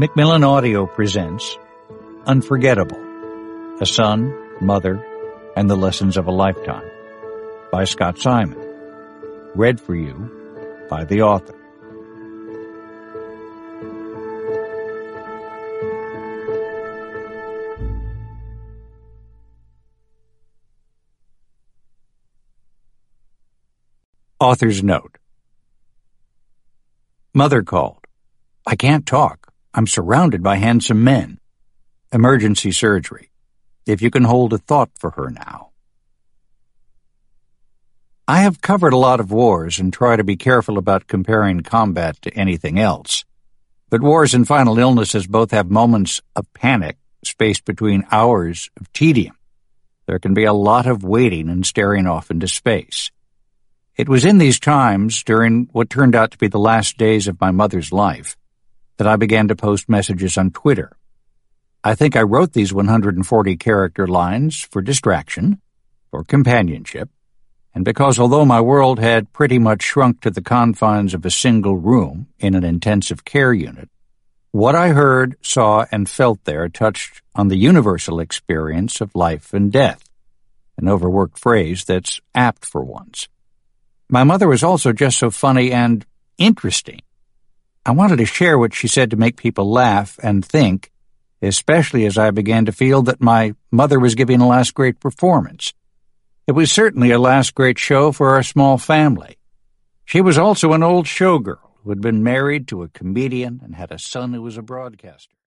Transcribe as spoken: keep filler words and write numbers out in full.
Macmillan Audio presents Unforgettable, A Son, Mother, and the Lessons of a Lifetime by Scott Simon. Read for you by the author. Author's note. Mother called. I can't talk. I'm surrounded by handsome men. Emergency surgery. If you can hold a thought for her now. I have covered a lot of wars and try to be careful about comparing combat to anything else. But wars and final illnesses both have moments of panic spaced between hours of tedium. There can be a lot of waiting and staring off into space. It was in these times, during what turned out to be the last days of my mother's life, that I began to post messages on Twitter. I think I wrote these one hundred forty character lines for distraction, for companionship, and because although my world had pretty much shrunk to the confines of a single room in an intensive care unit, what I heard, saw, and felt there touched on the universal experience of life and death, an overworked phrase that's apt for once. My mother was also just so funny and interesting. I wanted to share what she said to make people laugh and think, especially as I began to feel that my mother was giving a last great performance. It was certainly a last great show for our small family. She was also an old showgirl who had been married to a comedian and had a son who was a broadcaster.